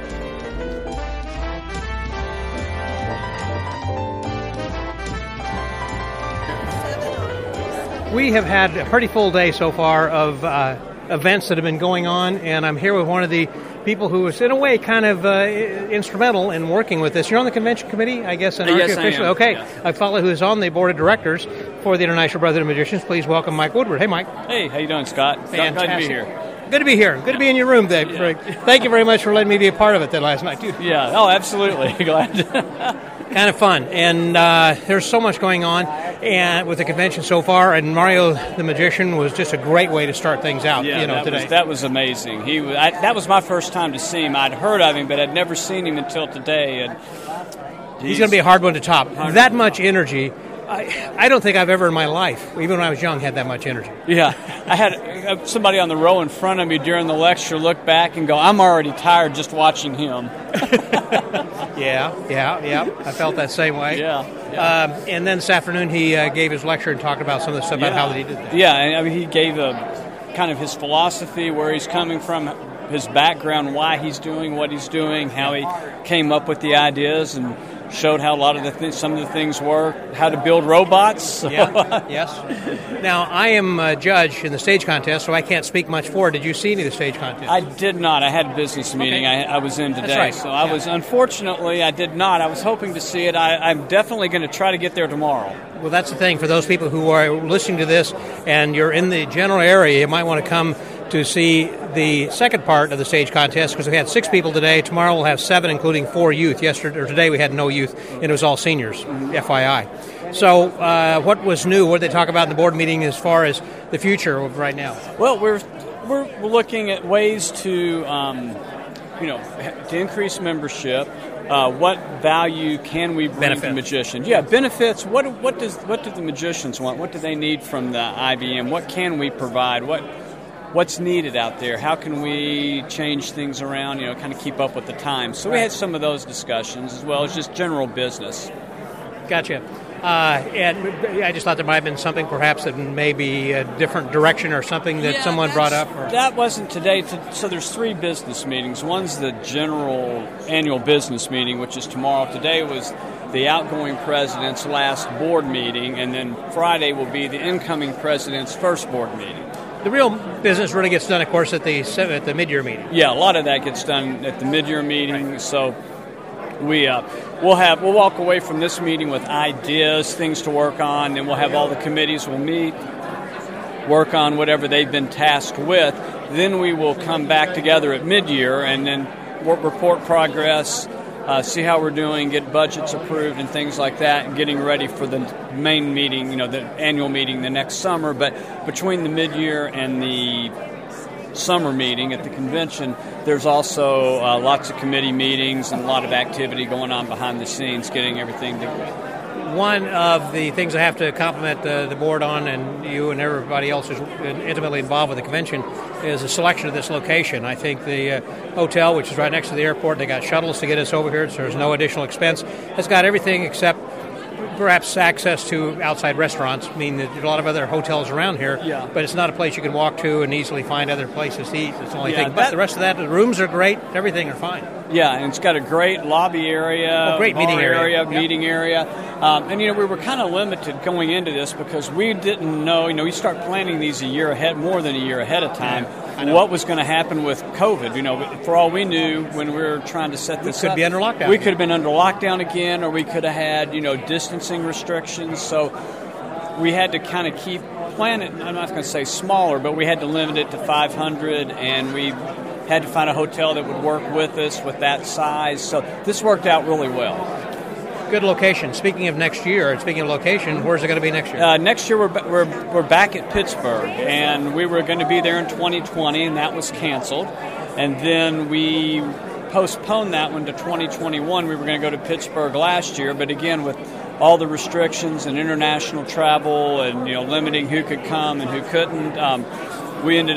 We have had a pretty full day so far of events that have been going on, and I'm here with one of the people who is, in a way, kind of instrumental in working with this. You're on the convention committee, I guess, and Yes, officially? I am. Okay. Yes. A fellow who is on the board of directors for the International Brotherhood of Magicians. Please welcome Mike Woodward. Hey, Mike. Hey, how you doing, Scott? Glad to be here. Good to be here. Good to be in your room, Dave. Thank you very much for letting me be a part of it last night, too. Yeah. Oh, absolutely. Glad. Kind of fun, and there's so much going on and with the convention so far, and Mario the Magician was just a great way to start things out. Yeah, today. that was amazing. That was my first time to see him. I'd heard of him, but I'd never seen him until today. And he's going to be a hard one to top. That much energy. I don't think I've ever in my life, even when I was young, had that much energy. Yeah, I had somebody on the row in front of me during the lecture look back and go, "I'm already tired just watching him." Yeah. I felt that same way. Yeah. And then this afternoon he gave his lecture and talked about some of the stuff about how he did that. Yeah, I mean, he gave a kind of his philosophy, where he's coming from, his background, why he's doing what he's doing, how he came up with the ideas, and showed how a lot of some of the things work, how to build robots. Yeah, yes. Now, I am a judge in the stage contest, so I can't speak much for it. Did you see any of the stage contest? I did not. I had a business meeting I was in today. That's right. So I was, unfortunately, I did not. I was hoping to see it. I'm definitely going to try to get there tomorrow. Well, that's the thing. For those people who are listening to this and you're in the general area, you might want to come to see the second part of the stage contest, because we had 6 people today. Tomorrow we'll have 7, including 4 youth. Today we had no youth, and it was all seniors, FYI. So what was new? What did they talk about in the board meeting as far as the future of right now? Well, we're looking at ways to to increase membership. What value can we bring to magicians? Yeah, benefits. What do the magicians want? What do they need from the IBM? What can we provide? What's needed out there? How can we change things around, kind of keep up with the times? So we had some of those discussions, as well as just general business. Gotcha. And I just thought there might have been something perhaps that may be a different direction or something that someone brought up. Or... That wasn't today. So there's 3 business meetings. One's the general annual business meeting, which is tomorrow. Today was the outgoing president's last board meeting, and then Friday will be the incoming president's first board meeting. The real business really gets done, of course, at the mid-year meeting. Yeah, a lot of that gets done at the mid-year meeting. Right. So we'll walk away from this meeting with ideas, things to work on, and we'll have all the committees will meet, work on whatever they've been tasked with. Then we will come back together at mid-year and then report progress, see how we're doing, get budgets approved and things like that, and getting ready for the main meeting, the annual meeting the next summer. But between the mid-year and the summer meeting at the convention, there's also lots of committee meetings and a lot of activity going on behind the scenes, getting everything together. One of the things I have to compliment the board on, and you and everybody else who's intimately involved with the convention, is the selection of this location. I think the hotel, which is right next to the airport, they got shuttles to get us over here, so there's no additional expense. It's got everything except perhaps access to outside restaurants. I mean, there's a lot of other hotels around here, but it's not a place you can walk to and easily find other places to eat. That's the only thing. But the rest of that, the rooms are great. Everything are fine. Yeah, and it's got a great lobby area, great meeting area. Meeting area. And, we were kind of limited going into this because we didn't know, we start planning these more than a year ahead of time, what was going to happen with COVID. For all we knew, when we were trying to set this up, we could be under lockdown. We could have been under lockdown again, or we could have had, distancing restrictions. So we had to kind of keep planning, I'm not going to say smaller, but we had to limit it to 500, and we had to find a hotel that would work with us with that size. So this worked out really well. Good location. Speaking of next year, speaking of location, where's it going to be next year? Next year we're back at Pittsburgh, and we were going to be there in 2020, and that was canceled. And then we postponed that one to 2021. We were going to go to Pittsburgh last year, but again, with all the restrictions and international travel and limiting who could come and who couldn't, we ended up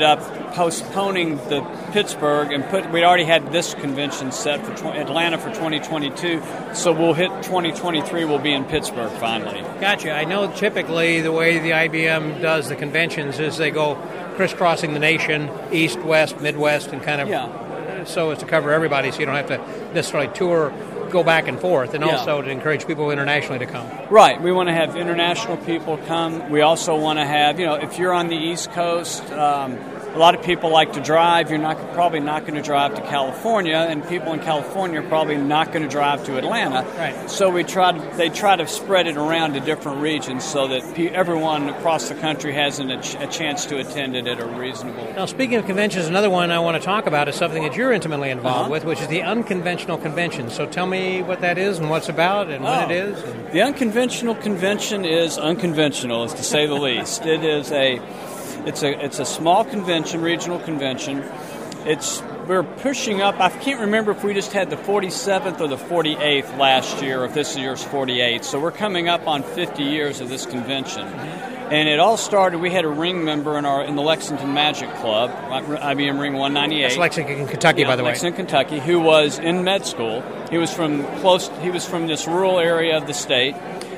postponing the Pittsburgh and we already had this convention set for Atlanta for 2022, so we'll hit 2023. We'll be in Pittsburgh finally. Gotcha. I know typically the way the IBM does the conventions is they go crisscrossing the nation, east, west, midwest, and kind of so as to cover everybody, so you don't have to necessarily tour, go back and forth, and also to encourage people internationally to come. Right. We want to have international people come. We also want to have, if you're on the East Coast, a lot of people like to drive. You're probably not going to drive to California, and people in California are probably not going to drive to Atlanta. Right. So they try to spread it around to different regions so that everyone across the country has a chance to attend it at a reasonable. Now, speaking of conventions, another one I want to talk about is something that you're intimately involved with, which is the Unconventional Convention. So tell me what that is and what it's about and when it is. The Unconventional Convention is unconventional, to say the least. It is It's a small convention, regional convention. We're pushing up. I can't remember if we just had the 47th or the 48th last year, or if this year's 48th. So we're coming up on 50 years of this convention. And it all started, we had a ring member in the Lexington Magic Club, IBM Ring 198. That's Lexington, Kentucky, by the way. Lexington, Kentucky, who was in med school. He was from this rural area of the state.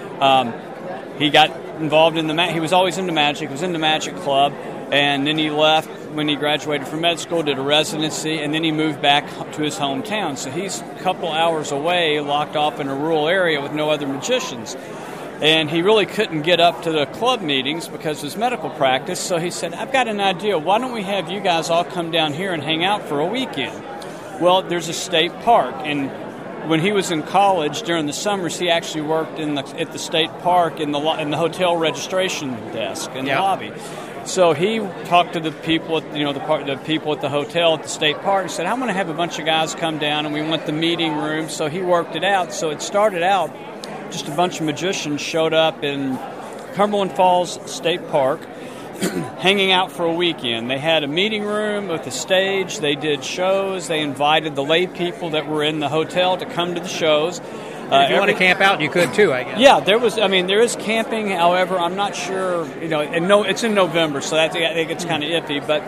He got involved in he was always into magic. He was in the Magic Club, and then he left when he graduated from med school, did a residency, and then he moved back to his hometown. So he's a couple hours away, locked off in a rural area with no other magicians. And he really couldn't get up to the club meetings because of his medical practice. So he said, I've got an idea. Why don't we have you guys all come down here and hang out for a weekend? Well, there's a state park, and when he was in college during the summers, he actually worked at the state park in the hotel registration desk in the lobby. So he talked to the people at the people at the hotel at the state park and said, "I'm going to have a bunch of guys come down, and we want the meeting room." So he worked it out. So it started out just a bunch of magicians showed up in Cumberland Falls State Park, hanging out for a weekend. They had a meeting room with a stage. They did shows. They invited the lay people that were in the hotel to come to the shows. If you want to camp out, you could too, I guess. Yeah, there is camping. However, I'm not sure. It's in November, so I think it's kind of iffy. But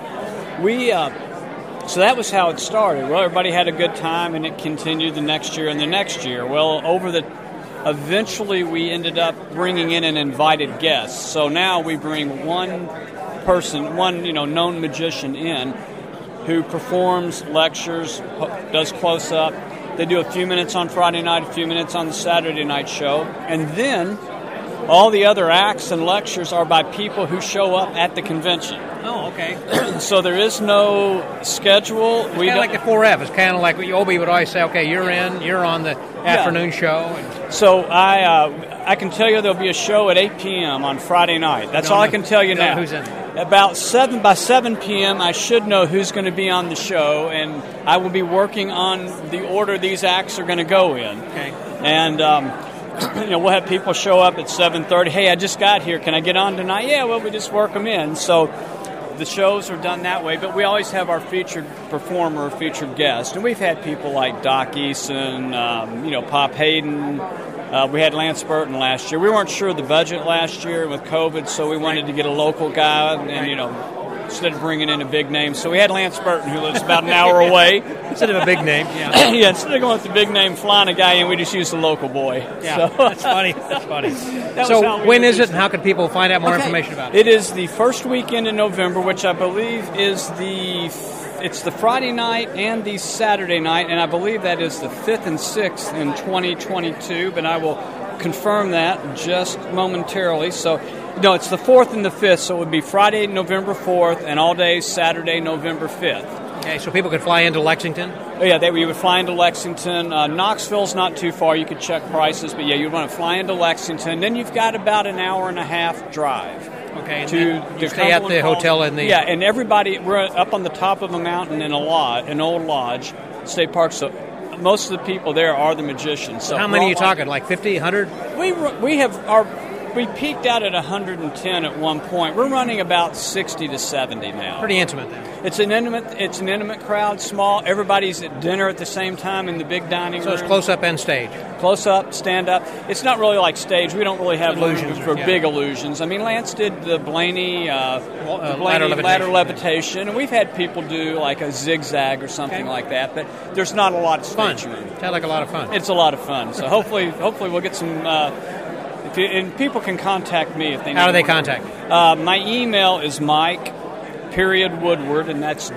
so that was how it started. Well, everybody had a good time, and it continued the next year and the next year. Well, eventually we ended up bringing in an invited guest. So now we bring one person, known magician in, who performs lectures, does close-up. They do a few minutes on Friday night, a few minutes on the Saturday night show. And then all the other acts and lectures are by people who show up at the convention. Oh, okay. So there is no schedule. It's kind of like the 4F. It's kind of like what Obi would always say, okay, you're on the afternoon show. So I can tell you there'll be a show at 8 p.m. on Friday night. That's all I can tell you now. Who's in? By 7 p.m. I should know who's going to be on the show, and I will be working on the order these acts are going to go in. Okay. And we'll have people show up at 7:30. Hey, I just got here. Can I get on tonight? Yeah, well, we just work them in. So the shows are done that way, but we always have our featured performer, featured guest. And we've had people like Doc Eason, Pop Hayden. We had Lance Burton last year. We weren't sure of the budget last year with COVID, so we wanted to get a local guy and, instead of bringing in a big name. So we had Lance Burton, who lives about an hour away. Instead of a big name, yeah, instead of going with the big name, flying a guy in, we just used the local boy. Yeah, so. That's funny. So when is it, and how can people find out more information about it? It is the first weekend in November, which I believe is it's the Friday night and the Saturday night, and I believe that is the 5th and 6th in 2022, but I will confirm that just momentarily. So, no, it's the 4th and the 5th, so it would be Friday, November 4th, and all day Saturday, November 5th. Okay, so people could fly into Lexington? Oh, yeah, we would fly into Lexington. Knoxville's not too far. You could check prices, but yeah, you'd want to fly into Lexington. Then you've got about an hour and a half drive. Okay, to stay at the hotel in the... Yeah, and we're up on the top of a mountain in an old lodge, state park, so most of the people there are the magicians. So how many are you talking, like 50, 100? We have we peaked out at 110 at one point. We're running about 60 to 70 now. Pretty intimate then. It's an intimate crowd, small. Everybody's at dinner at the same time in the big dining room. So it's close up and stage. Close up, stand up. It's not really like stage. We don't really have Illusions, for yeah. big illusions. I mean, Lance did the Blaney, ladder levitation, and we've had people do like a zigzag or something like that. But there's not a lot of Fun. stage room. Sounds like a lot of fun. It's a lot of fun. So hopefully we'll get some. And people can contact me if they. How do they contact? My email is Mike.Woodward, and that's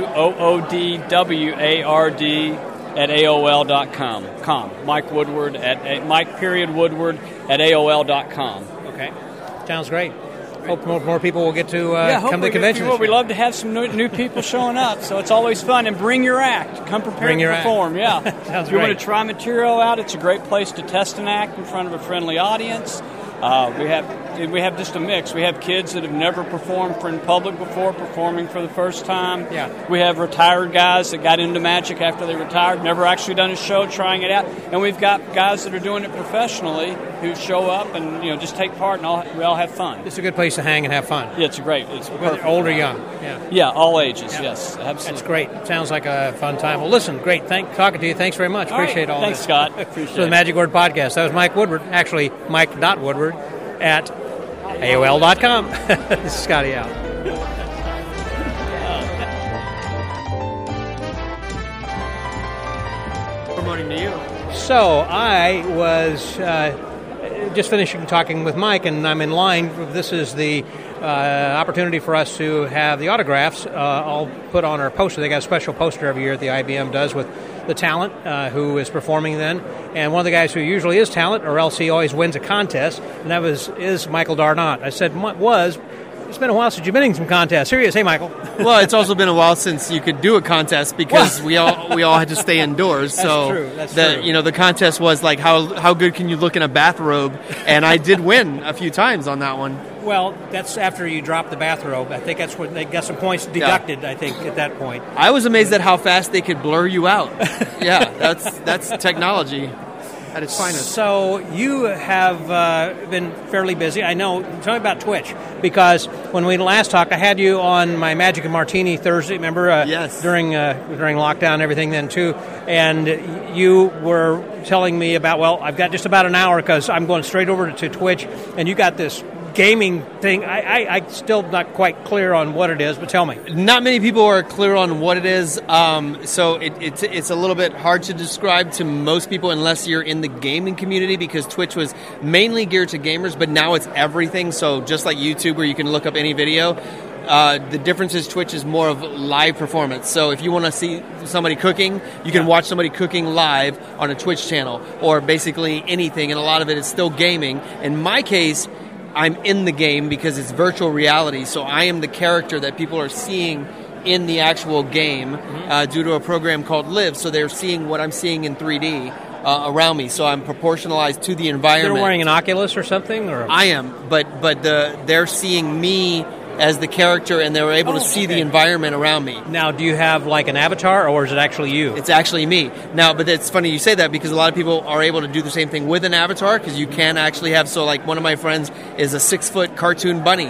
WOODWARD at AOL.com. Mike Woodward at Mike.Woodward at AOL.com. Okay, sounds great. Hope more people will get to come to the convention. We love to have some new people showing up, so it's always fun. And bring your act. Come prepared to perform. Yeah. Sounds if you great. want to try material out, it's a great place to test an act in front of a friendly audience. We have just a mix. We have kids that have never performed in public before, performing for the first time. Yeah. We have retired guys that got into magic after they retired, never actually done a show, trying it out. And we've got guys that are doing it professionally who show up and just take part, and we all have fun. It's a good place to hang and have fun. Yeah, it's great. It's perfect. Old or young. Yeah. Yeah, all ages. Yes, absolutely. That's great. Sounds like a fun time. Well, listen, great. Talking to you. Thanks very much. Appreciate all Thanks, this. Scott. Appreciate So the it. Magic Word Podcast. That was Mike Woodward. Actually, Mike.Woodward at AOL.com. This is Scotty out. Good morning to you. So I was just finishing talking with Mike, and I'm in line. This is the opportunity for us to have the autographs all put on our poster. They got a special poster every year that the IBM does with the talent who is performing then. And one of the guys who usually is talent, or else he always wins a contest, and that is Michael Darnot. I said, it's been a while since you've been in some contests. Here he is. Hey, Michael. Well, it's also been a while since you could do a contest because we all had to stay indoors. That's so true. That's true. The contest was like how good can you look in a bathrobe, and I did win a few times on that one. Well, that's after you drop the bathrobe. I think that's when they got some points deducted. I think at that point. I was amazed at how fast they could blur you out. Yeah, that's technology at its finest. So you have been fairly busy. I know. Tell me about Twitch, because when we last talked, I had you on my Magic and Martini Thursday. Remember? Yes. During lockdown and everything then too, and you were telling me about, I've got just about an hour because I'm going straight over to Twitch, and you got this gaming thing. I still not quite clear on what it is, but tell me. Not many people are clear on what it is, so it's a little bit hard to describe to most people unless you're in the gaming community, because Twitch was mainly geared to gamers, but now it's everything. So just like YouTube, where you can look up any video, the difference is Twitch is more of live performance. So if you want to see somebody cooking, you can watch somebody cooking live on a Twitch channel, or basically anything, and a lot of it is still gaming. In my case, I'm in the game because it's virtual reality, so I am the character that people are seeing in the actual game due to a program called Live, so they're seeing what I'm seeing in 3D around me, so I'm proportionalized to the environment. You're wearing an Oculus or something? Or I am, but they're seeing me as the character, and they were able to see the environment around me. Now, do you have like an avatar, or is it actually you? It's actually me. Now, but it's funny you say that, because a lot of people are able to do the same thing with an avatar, because you can actually have, so like one of my friends is a 6-foot cartoon bunny,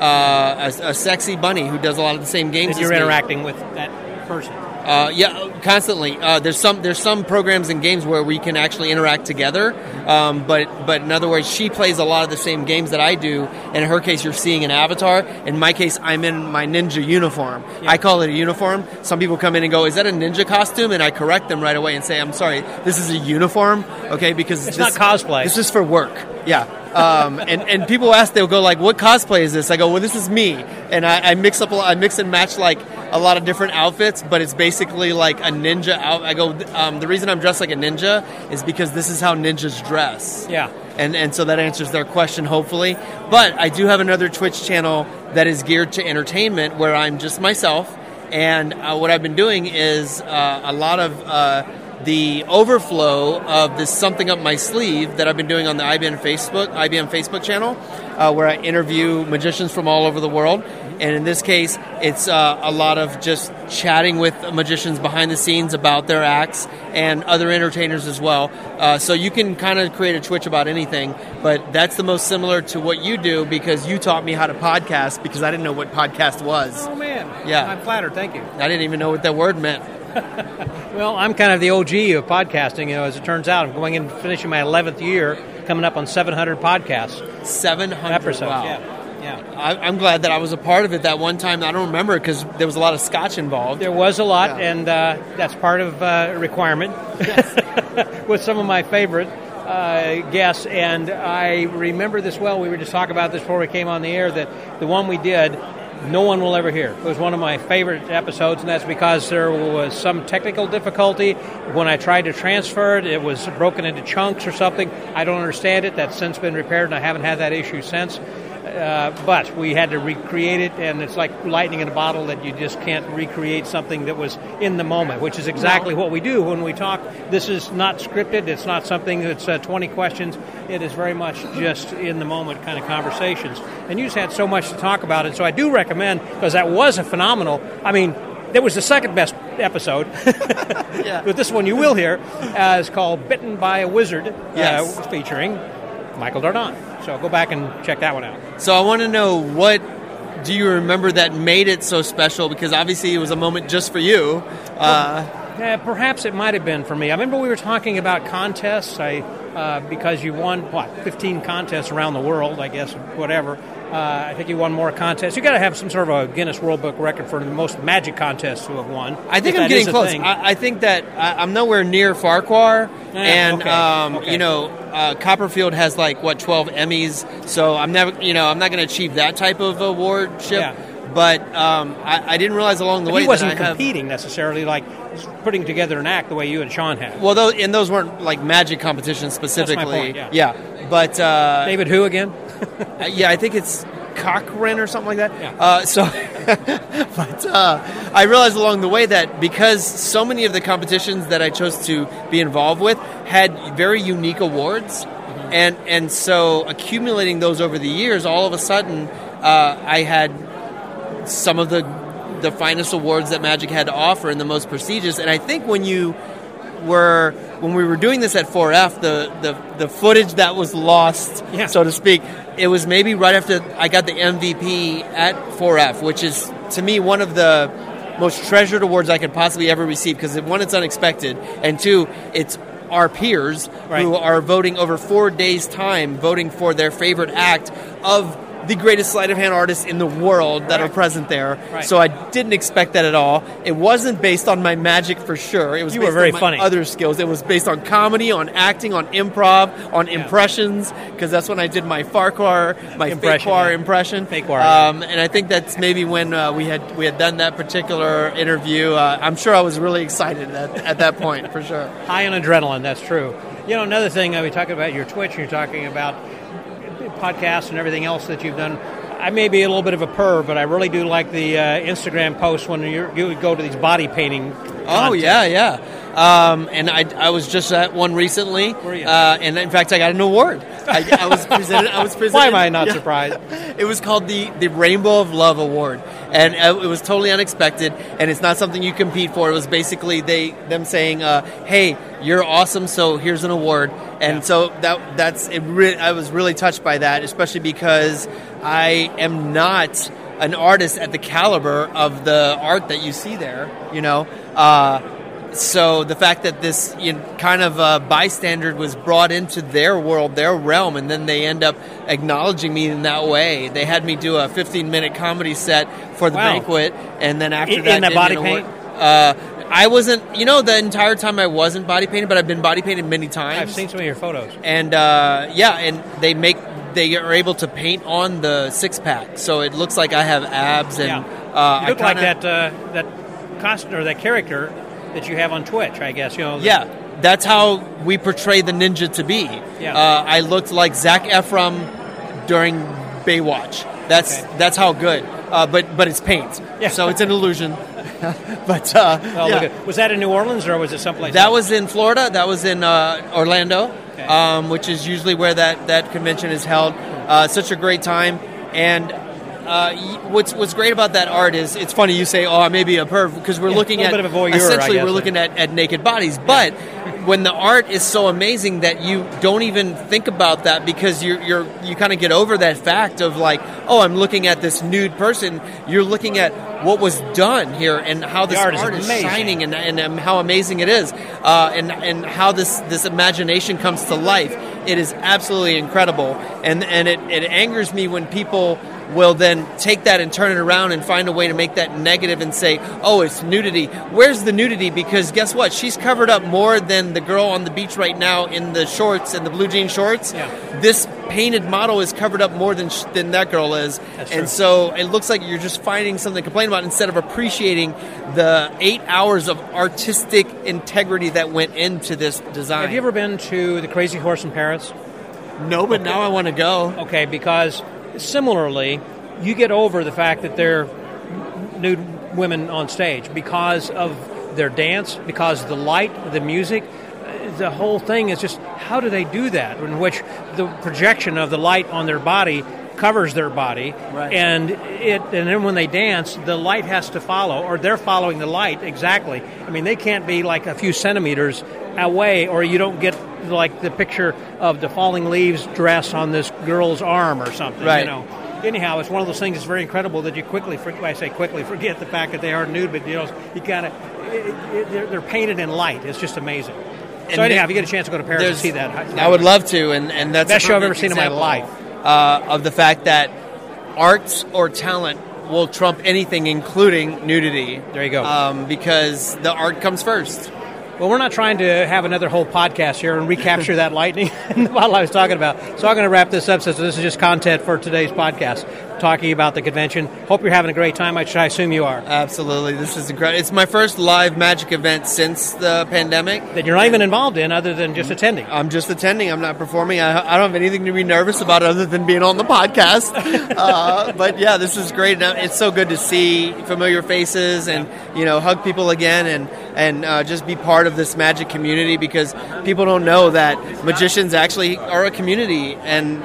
a sexy bunny who does a lot of the same games that you're as me. interacting with that person. Yeah, constantly. There's some programs and games where we can actually interact together, but in other words, she plays a lot of the same games that I do. In her case, you're seeing an avatar. In my case, I'm in my ninja uniform. Yeah. I call it a uniform. Some people come in and go, "Is that a ninja costume?" And I correct them right away and say, "I'm sorry, this is a uniform, okay? Because it's not cosplay. This is for work." Yeah. And people ask, they'll go like, "What cosplay is this?" I go, "Well, this is me," and I mix and match like a lot of different outfits, but it's basically like a ninja out. I go, the reason I'm dressed like a ninja is because this is how ninjas dress. Yeah. And so that answers their question, hopefully. But I do have another Twitch channel that is geared to entertainment, where I'm just myself, and what I've been doing is a lot of the overflow of this something up my sleeve that I've been doing on the IBM Facebook channel, where I interview magicians from all over the world. And in this case, it's a lot of just chatting with magicians behind the scenes about their acts and other entertainers as well. So you can kind of create a Twitch about anything, but that's the most similar to what you do because you taught me how to podcast because I didn't know what podcast was. Oh, man. Yeah. I'm flattered. Thank you. I didn't even know what that word meant. Well, I'm kind of the OG of podcasting. As it turns out, I'm going in finishing my 11th year, coming up on 700 podcasts. 700 episodes. Wow. Yeah. I'm glad that I was a part of it that one time. I don't remember it because there was a lot of scotch involved. There was a lot, and that's part of a requirement with some of my favorite guests. And I remember this well. We were just talking about this before we came on the air, that the one we did, no one will ever hear. It was one of my favorite episodes, and that's because there was some technical difficulty. When I tried to transfer it, it was broken into chunks or something. I don't understand it. That's since been repaired, and I haven't had that issue since. But we had to recreate it, and it's like lightning in a bottle that you just can't recreate something that was in the moment, which is exactly what we do when we talk. This is not scripted. It's not something that's 20 questions. It is very much just in the moment kind of conversations. And you just had so much to talk about it, so I do recommend, because that was a phenomenal, I mean, that was the second best episode. But this one you will hear is called Bitten by a Wizard, featuring Michael Dardon. So go back and check that one out. So I want to know, what do you remember that made it so special? Because obviously it was a moment just for you. Perhaps it might have been for me. I remember we were talking about contests. Because you won, 15 contests around the world, I guess, whatever. I think you won more contests. You got to have some sort of a Guinness World Book record for the most magic contests to have won. I think I'm getting close. I think that I'm nowhere near Farquhar, Copperfield has 12 Emmys, so I'm never, I'm not going to achieve that type of awardship. Yeah. But I didn't realize along the way he wasn't that competing necessarily, like putting together an act the way you and Sean have. Well, those weren't like magic competitions specifically. That's my point, yeah. But David who again? I think it's Cochran or something like that. Yeah. I realized along the way that because so many of the competitions that I chose to be involved with had very unique awards, and so accumulating those over the years, all of a sudden I had some of the finest awards that Magic had to offer and the most prestigious. And I think when we were doing this at 4F, the footage that was lost, so to speak, it was maybe right after I got the MVP at 4F, which is, to me, one of the most treasured awards I could possibly ever receive, because one, it's unexpected, and two, it's our peers who are voting over 4 days' time, voting for their favorite act of the greatest sleight of hand artists in the world that are present there. Right. So I didn't expect that at all. It wasn't based on my magic for sure. It was based on my other skills. It was based on comedy, on acting, on improv, on impressions, because that's when I did my Farquhar, my Farquhar impression. And I think that's maybe when we had done that particular interview. I'm sure I was really excited at that point, for sure. High on adrenaline, that's true. Another thing, we talking about your Twitch, and you're talking about podcasts and everything else that you've done. I may be a little bit of a perv, but I really do like the Instagram posts when you go to these body painting contests. Oh, yeah. And I was just at one recently. Were you? And in fact, I got an award. I was presented. Why am I not surprised? It was called the Rainbow of Love Award. And it was totally unexpected, and it's not something you compete for. It was basically them saying, hey, you're awesome, so here's an award. And so that's it. I was really touched by that, especially because I am not an artist at the caliber of the art that you see there, So the fact that this kind of bystander was brought into their world, their realm, and then they end up acknowledging me in that way. They had me do a 15-minute comedy set for the banquet, and then after that... In that body paint? I wasn't, the entire time I wasn't body painted, but I've been body painted many times. I've seen some of your photos. And, and they are able to paint on the six-pack, so it looks like I have abs. And you look like that costume or that character that you have on Twitch, I guess. Yeah, that's how we portray the ninja to be. Yeah. I looked like Zac Efron during Baywatch. That's how good. But it's paint, so it's an illusion. But was that in New Orleans or was it someplace that else? Was in Florida. That was in Orlando, which is usually where that convention is held. Such a great time, and what's great about that art is, it's funny you say, "Oh, I may be a perv," because we're looking at bit of a voyeur, essentially I guess. we're looking at naked bodies, but when the art is so amazing that you don't even think about that, because you kind of get over that fact of like, oh, I'm looking at this nude person. You're looking at what was done here and how this art art is is amazing. shining and how amazing it is, and how this imagination comes to life. It is absolutely incredible, and it angers me when people will then take that and turn it around and find a way to make that negative and say, oh, it's nudity. Where's the nudity? Because guess what? She's covered up more than the girl on the beach right now in the shorts and the blue jean shorts. Yeah. This painted model is covered up more than that girl is. That's true. And so it looks like you're just finding something to complain about instead of appreciating the 8 hours of artistic integrity that went into this design. Have you ever been to the Crazy Horse in Paris? No, but now I want to go. Okay, because similarly, you get over the fact that they're nude women on stage because of their dance, because of the light, the music. The whole thing is just, how do they do that? In which the projection of the light on their body covers their body, right. and then when they dance, the light has to follow, or they're following the light exactly. I mean, they can't be like a few centimeters away, or you don't get like the picture of the falling leaves dress on this girl's arm or something. Right. You know. Anyhow, it's one of those things that's very incredible that you quickly forget the fact that they are nude, but you gotta they're painted in light. It's just amazing. So anyhow, if you get a chance to go to Paris and see that, I would love to, and that's best a show I've ever perfect seen in my example, life. Of the fact that arts or talent will trump anything, including nudity. There you go. Because the art comes first. Well, we're not trying to have another whole podcast here and recapture that lightning in the bottle I was talking about. So I'm going to wrap this up. So this is just content for today's podcast, talking about the convention. Hope you're having a great time, which I assume you are. Absolutely. This is incredible. It's my first live Magic event since the pandemic. That you're not even involved in other than just attending. I'm just attending. I'm not performing. I don't have anything to be nervous about other than being on the podcast. But yeah, this is great. It's so good to see familiar faces and, hug people again and just be part of this Magic community, because people don't know that magicians actually are a community and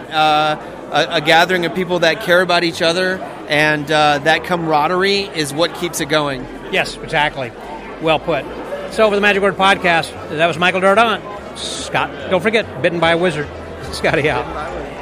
a gathering of people that care about each other, and that camaraderie is what keeps it going. Yes, exactly. Well put. So for the Magic Word Podcast, that was Michael Dardant. Scott, don't forget, Bitten by a Wizard. Scotty out.